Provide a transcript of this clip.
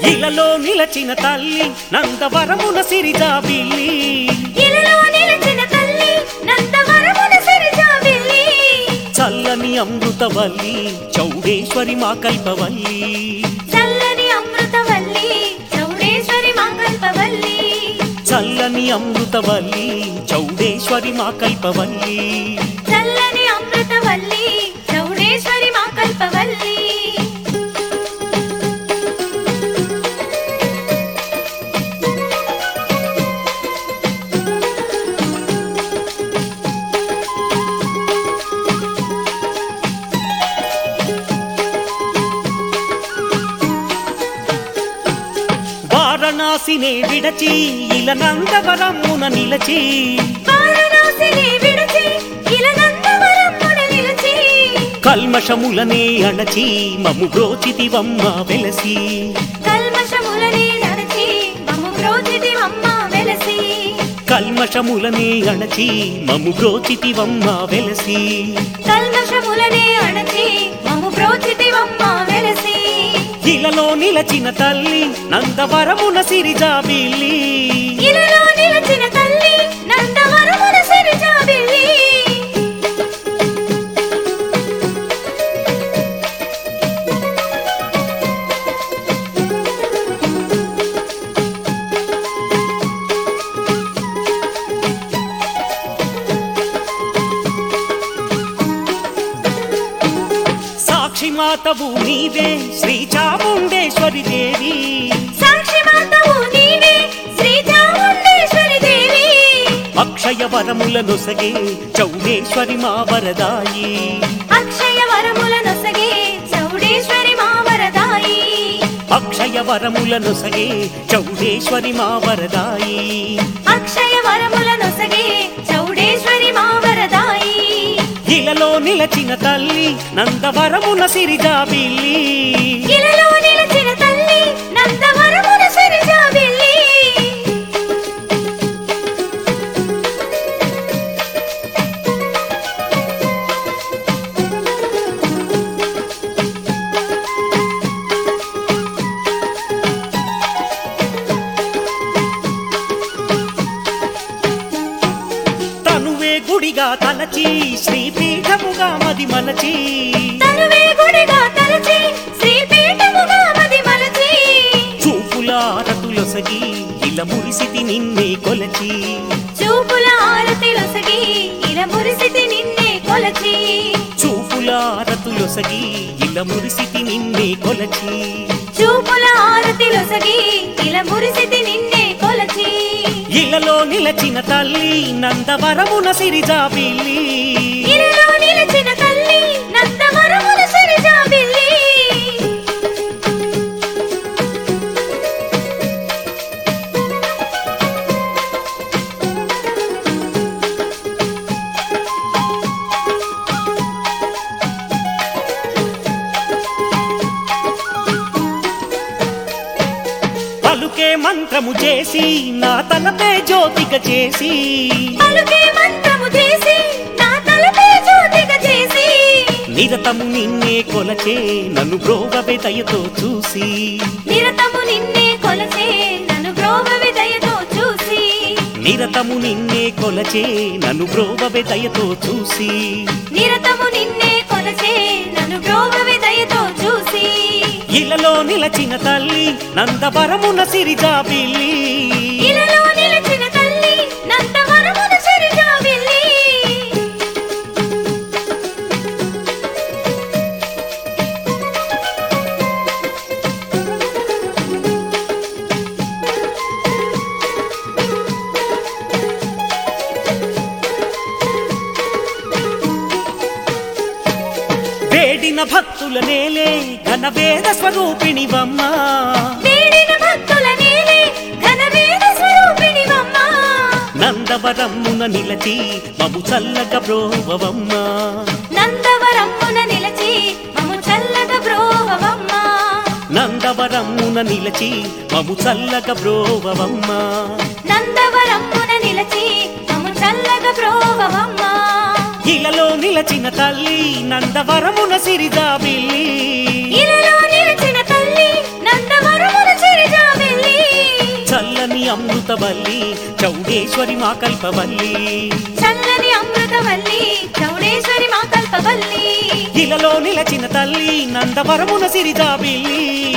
ఇలలో నిలచిన తల్లి నందవరమున సిరిజాబిల్లి ఇలలో నిలచిన తల్లి నందవరమున సిరిజాబిల్లి చల్లని అమృతవల్లి చౌడేశ్వరి మా కల్పవల్లి చల్లని అమృతవల్లి చౌడేశ్వరి మా కల్పవల్లి చల్లని అమృతవల్లి చౌడేశ్వరి మా కల్పవల్లి చల్లని అమృతవల్లి చౌడేశ్వరి మా కల్పవల్లి వారణాసినే విడచి ఇల నందవరమున నిలచి వారణాసినే విడచి ఇల నందవరమున నిలచి కల్మషములనే అణచి మము బ్రోచితివమ్మ వెలసి కల్మషములనే అణచి మము బ్రోచితివమ్మ వెలసి కల్మషములనే అణచి మము బ్రోచితివమ్మ వెలసి కల్మషములనే అణచి మము బ్రోచితివమ్మ వెలసి ఇలలో నిలచిన తల్లి నందవరమున సిరిజాబిల్లి ఇలలో నిలచిన తల్లి నందవరమున సిరిజాబిల్లి సాక్షి మాతవు నీవే శ్రీ చాముండేశ్వరి దేవి సాక్షి మాతవు నీవే శ్రీ చాముండేశ్వరి దేవి అక్షయ వరముల నొసగే చౌడేశ్వరి మా వరదాయి అక్షయ వరముల నొసగే చౌడేశ్వరి మా వరదాయి అక్షయ వరముల నొసగే చౌడేశ్వరి మా వరదాయి అక్షయ వరముల నొసగే చౌడేశ్వరి మా వరదాయి ఇలలో నిలచిన తల్లి నందవరమున సిరిజాబిల్లి ఇలలో నిలచిన తల్లి నందవరమున సిరిజాబిల్లి తనువే గుడిగా తలచి శ్రీపీఠముగా మది మలచి తనువే గుడిగా తలచి శ్రీపీఠముగా మది మలచి చూపుల ఆరతులొసగి ఇలా మురిసితి నిన్నే కొలచి చూపుల ఆరతిలొసగి ఇలా మురిసితి నిన్నే కొలచి చూపుల ఆరతులొసగి ఇలా మురిసితి నిన్నే కొలచి చూపుల ఆరతిలొసగి ఇలా మురిసితి నిన్నే కొలచి ఇలలో నిలచిన తల్లి నందవరమున సిరిజాబిల్లి ఇలలో నిలచిన తల్లి నందవరమున సిరిజాబిల్లి పలుకే మంత్రము చేసి నా తలపే జ్యోతిక చేసి పలుకే మంత్రము చేసి నా తలపై జ్యోతిక చేసి నిరతము నిన్నే కొలచే నన్ను బ్రోవవే దయతో చూసి నిరతము నిన్నే కొలచే నన్ను బ్రోవవి దయతో చూసి నిరతము నిన్నే కొలచే నన్ను బ్రోవవే దయతో చూసి నిరతము నిన్నే కొలచే నన్ను బ్రోవవి దయతో చూసి ఇలలో నిలచిన తల్లి నందవరమున సిరిజాబిల్లి ఇలలో నిలచిన తల్లి నందవరమున సిరిజాబిల్లి వేడిన భక్తుల నేలే ఘన వేద స్వరూపిణివమ్మ వేడిన భక్తుల నీలే ఘనవేద స్వరూపిణివమ్మ నందవరమున నిలచి మము చల్లగా బ్రోవవమ్మ నందవరమున నిలచి మము చల్లగా బ్రోవవమ్మ నందవరమున నిలచి మము చల్లగా బ్రోవవమ్మ నందవరమున నిలచి మము చల్లగా బ్రోవవమ్మ ఇలలో నిలచిన తల్లి నందవరమున సిరిజాబిల్లి ఇలలో నిలచిన తల్లి నందవరమున సిరి అమృతవల్లి చౌడేశ్వరి మా కల్పవల్లి చల్లని అమృతవల్లి చౌడేశ్వరి మా కల్పవల్లి ఇలలో నిలచిన తల్లి నందవరమున సిరిజాబిల్లి